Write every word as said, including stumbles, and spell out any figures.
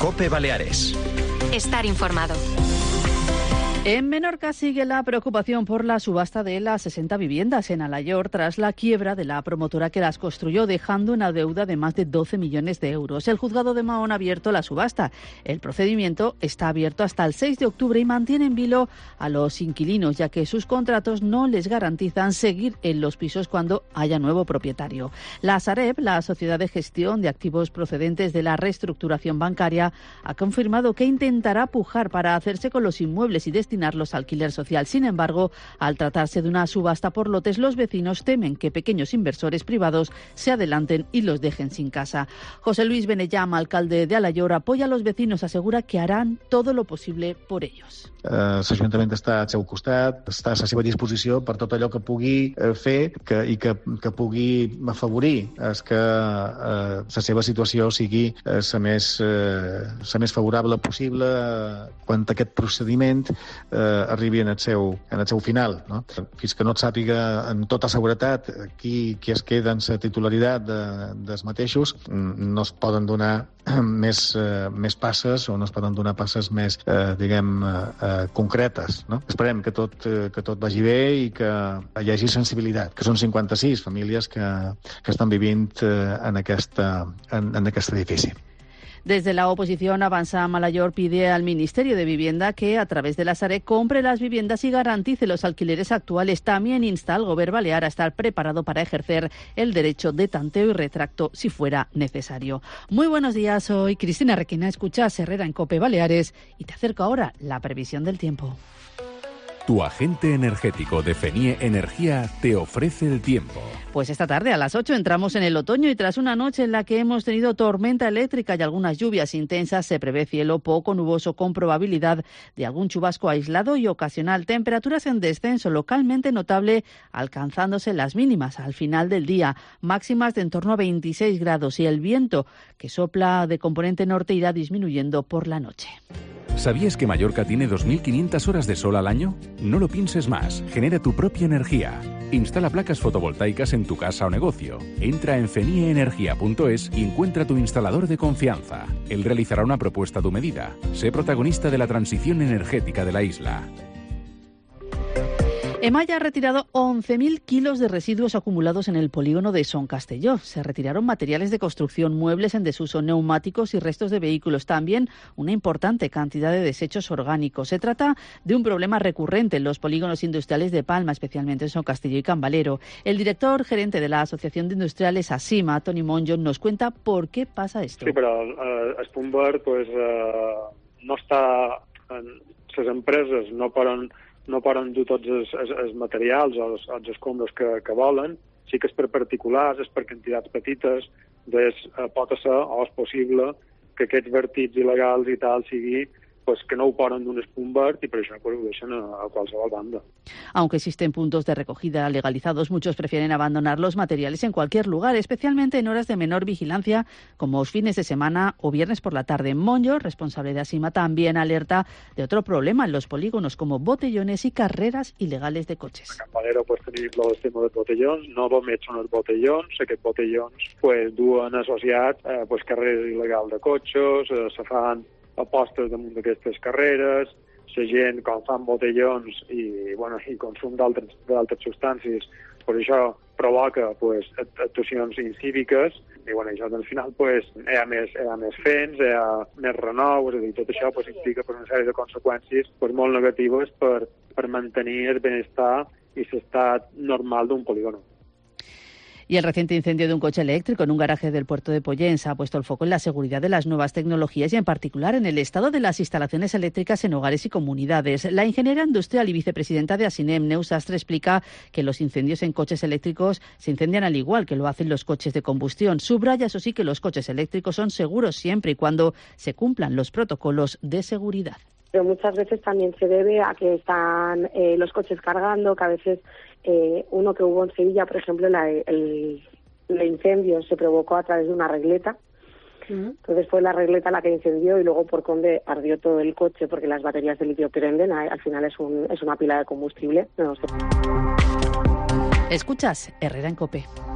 COPE Baleares. Estar informado. En Menorca sigue la preocupación por la subasta de las sesenta viviendas en Alayor tras la quiebra de la promotora que las construyó, dejando una deuda de más de doce millones de euros. El juzgado de Mahón ha abierto la subasta. El procedimiento está abierto hasta el seis de octubre y mantiene en vilo a los inquilinos, ya que sus contratos no les garantizan seguir en los pisos cuando haya nuevo propietario. La Sareb, la Sociedad de Gestión de Activos Procedentes de la Reestructuración Bancaria, ha confirmado que intentará pujar para hacerse con los inmuebles y destinarlos al alquiler social. Sin embargo, al tratarse de una subasta por lotes, los vecinos temen que pequeños inversores privados se adelanten y los dejen sin casa. José Luis Benellam, alcalde de Alayor, apoya a los vecinos, asegura que harán todo lo posible por ellos. Uh, L'Ajuntament està al seu costat, està a la seva disposició per tot allò que pugui uh, fer que, i que, que pugui afavorir es que uh, la seva situació sigui uh, la més, uh, la més favorable possible uh, quan aquest procediment uh, arribi en el seu, en el seu final. No? Fins que no et sàpiga en tota seguretat qui, qui es queda en la titularitat de, dels mateixos, no es poden donar més, uh, més passes o no es poden donar passes més, uh, diguem, uh, concretes. No? Esperem que tot, que tot vagi bé i que hi hagi sensibilitat, que són cinquanta-sis famílies que, que estan vivint en, aquesta, en, en aquest edifici. Desde la oposición, Avanza Malayor pide al Ministerio de Vivienda que, a través de la Sareb, compre las viviendas y garantice los alquileres actuales. También insta al Gobierno balear a estar preparado para ejercer el derecho de tanteo y retracto si fuera necesario. Muy buenos días, soy Cristina Requena, escuchas Herrera en COPE Baleares y te acerco ahora la previsión del tiempo. Tu agente energético de FENIE Energía te ofrece el tiempo. Pues esta tarde a las ocho entramos en el otoño y tras una noche en la que hemos tenido tormenta eléctrica y algunas lluvias intensas, se prevé cielo poco nuboso con probabilidad de algún chubasco aislado y ocasional. Temperaturas en descenso localmente notable, alcanzándose las mínimas al final del día, máximas de en torno a veintiséis grados, y el viento que sopla de componente norte irá disminuyendo por la noche. ¿Sabías que Mallorca tiene dos mil quinientas horas de sol al año? No lo pienses más. Genera tu propia energía. Instala placas fotovoltaicas en tu casa o negocio. Entra en fenie energía punto es y encuentra tu instalador de confianza. Él realizará una propuesta a tu medida. Sé protagonista de la transición energética de la isla. Emalla ha retirado once mil kilos de residuos acumulados en el polígono de Son Castelló. Se retiraron materiales de construcción, muebles en desuso, neumáticos y restos de vehículos. También una importante cantidad de desechos orgánicos. Se trata de un problema recurrente en los polígonos industriales de Palma, especialmente en Son Castelló y Cambalero. El director gerente de la Asociación de Industriales ASIMA, Toni Monjo, nos cuenta por qué pasa esto. Sí, però eh, Spunbert pues, eh, no està... Les empreses no poden... no poden dur tots els, els, els materials o els, els escombros que, que volen, sí que és per particulars, és per quantitats petites, doncs eh, pot ser o és possible que aquests vertits il·legals i tal sigui pues que no ho ponen d'un Spunbert i per això pues, ho deixen a, a qualsevol banda. Aunque existen puntos de recogida legalizados, muchos prefieren abandonar los materiales en cualquier lugar, especialmente en horas de menor vigilancia, como fines de semana o viernes por la tarde. Monjo, responsable de ASIMA, también alerta de otro problema en los polígonos, como botellones y carreras ilegales de coches. A Cambalero pues, tenim el tema dels botellons, no només són els botellons, aquests botellons pues, duen associats eh, pues, carreres il·legals de cotxes, eh, se fan apostes damunt d'aquestes carreres, la gent, quan fan botellons i, bueno, i consum d'altres substàncies, per això provoca pues, actuacions incíviques i bueno, això al final pues, hi, ha més, hi ha més fens, hi ha més renou, és a dir, tot això pues, implica per una sèrie de conseqüències pues, molt negatives per, per mantenir el benestar i l'estat normal d'un polígono. Y el reciente incendio de un coche eléctrico en un garaje del puerto de Pollens ha puesto el foco en la seguridad de las nuevas tecnologías y en particular en el estado de las instalaciones eléctricas en hogares y comunidades. La ingeniera industrial y vicepresidenta de ASINEM, Neus Sastre, explica que los incendios en coches eléctricos se incendian al igual que lo hacen los coches de combustión. Subraya, eso sí, que los coches eléctricos son seguros siempre y cuando se cumplan los protocolos de seguridad. Pero muchas veces también se debe a que están eh, los coches cargando, que a veces eh, uno que hubo en Sevilla, por ejemplo, la, el, el incendio se provocó a través de una regleta. Uh-huh. Entonces fue la regleta la que incendió y luego por conde ardió todo el coche porque las baterías de litio prenden, al final es, un, es una pila de combustible. No sé. Escuchas Herrera en COPE.